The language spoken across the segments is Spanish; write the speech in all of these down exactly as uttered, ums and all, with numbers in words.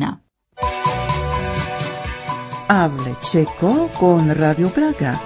Hable checo con Radio Praga.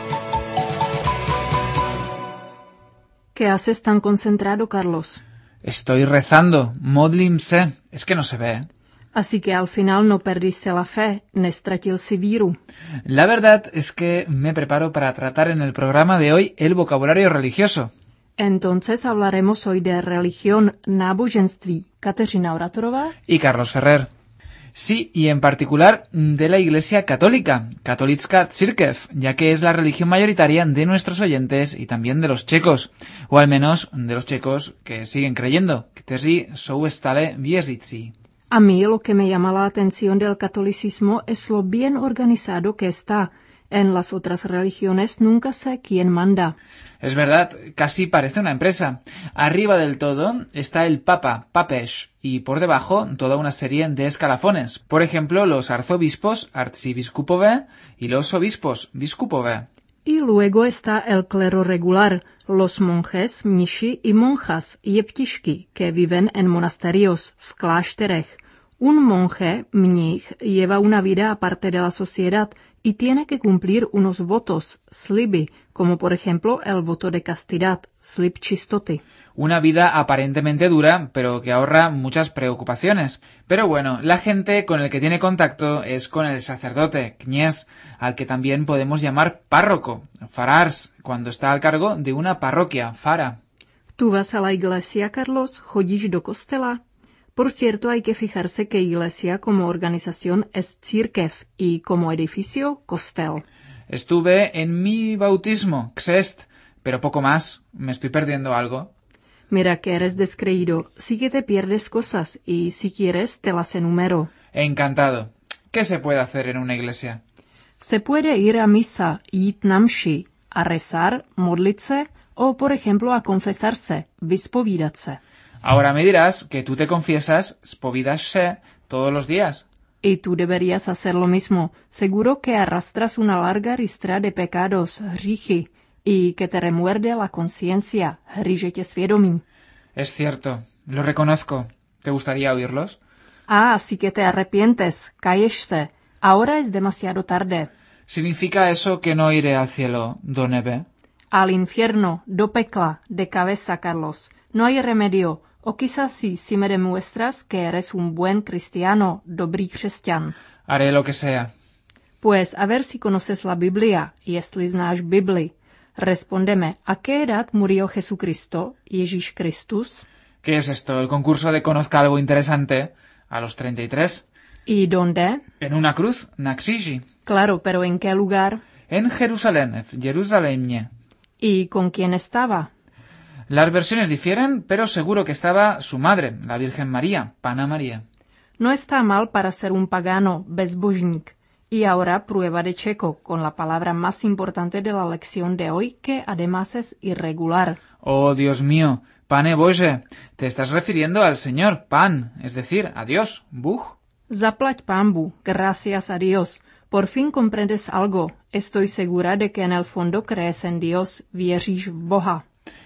¿Qué haces tan concentrado, Carlos? Estoy rezando, modlím se. Es que no se ve, ¿eh? Así que al final no perdiste la fe, nestratil si víru. La verdad es que me preparo para tratar en el programa de hoy el vocabulario religioso. Entonces hablaremos hoy de religión, náboženství. Kateřina Oratorová y Carlos Ferrer. Sí, y en particular de la Iglesia Católica, Katolická církev, ya que es la religión mayoritaria de nuestros oyentes y también de los checos, o al menos de los checos que siguen creyendo, kteří jsou stále věřící. A mí lo que me llama la atención del catolicismo es lo bien organizado que está. En las otras religiones nunca sé quién manda. Es verdad, casi parece una empresa. Arriba del todo está el Papa, Papež, y por debajo toda una serie de escalafones. Por ejemplo, los arzobispos, arcibiskupové, y los obispos, biskupové. Y luego está el clero regular, los monjes, mniši y monjas, jeptišky, que viven en monasterios, v klášterech. Un monje, mnich, lleva una vida aparte de la sociedad y tiene que cumplir unos votos, sliby, como por ejemplo el voto de castidad, slib čistoty. Una vida aparentemente dura, pero que ahorra muchas preocupaciones. Pero bueno, la gente con el que tiene contacto es con el sacerdote, kněz, al que también podemos llamar párroco, farárs, cuando está al cargo de una parroquia, fara. ¿Tú vas a la iglesia, Carlos? ¿Chodíš do kostela? Por cierto, hay que fijarse que iglesia como organización es církev y como edificio, kostel. Estuve en mi bautismo, křest, pero poco más. ¿Me estoy perdiendo algo? Mira que eres descreído. Sí que te pierdes cosas y si quieres te las enumero. Encantado. ¿Qué se puede hacer en una iglesia? Se puede ir a misa, jít na mši, a rezar, modlit se o, por ejemplo, a confesarse, vyspovídat se. Ahora me dirás que tú te confiesas, spovídaš-se, todos los días. Y tú deberías hacer lo mismo. Seguro que arrastras una larga ristra de pecados, hříchy, y que te remuerde la conciencia, hřížete svědomí. Es cierto, lo reconozco. ¿Te gustaría oírlos? Ah, así que te arrepientes, cálleš se. Ahora es demasiado tarde. ¿Significa eso que no iré al cielo, do nebe? Al infierno, do pekla, de cabeza, Carlos. No hay remedio. O quizás sí, si me demuestras que eres un buen cristiano, dobrý křesťan. Haré lo que sea. Pues a ver si conoces la Biblia, jestli znáš Bibli. Respóndeme, ¿a qué edad murió Jesucristo, Ježíš Kristus? ¿Qué es esto, el concurso de Conozca algo interesante? A los treinta y tres. ¿Y dónde? En una cruz, na kříži. Claro, pero ¿en qué lugar? En Jerusalén, v Jeruzalémě. ¿Y con quién estaba? Las versiones difieren, pero seguro que estaba su madre, la Virgen María, Panna María. No está mal para ser un pagano, bezbožník. Y ahora prueba de checo, con la palabra más importante de la lección de hoy, que además es irregular. Oh, Dios mío, Pane Bože, te estás refiriendo al Señor, Pan, es decir, a Dios, Bůh. Zaplať pambu, gracias a Dios. Por fin comprendes algo. Estoy segura de que en el fondo crees en Dios, věříš v Boha.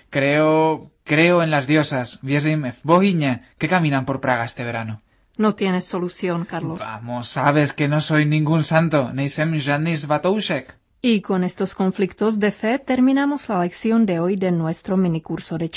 Creo, creo en las diosas, věřím v bohyně, que caminan por Praga este verano. No tienes solución, Carlos. Vamos, sabes que no soy ningún santo, nejsem žádný svatoušek. Y con estos conflictos de fe terminamos la lección de hoy de nuestro minicurso de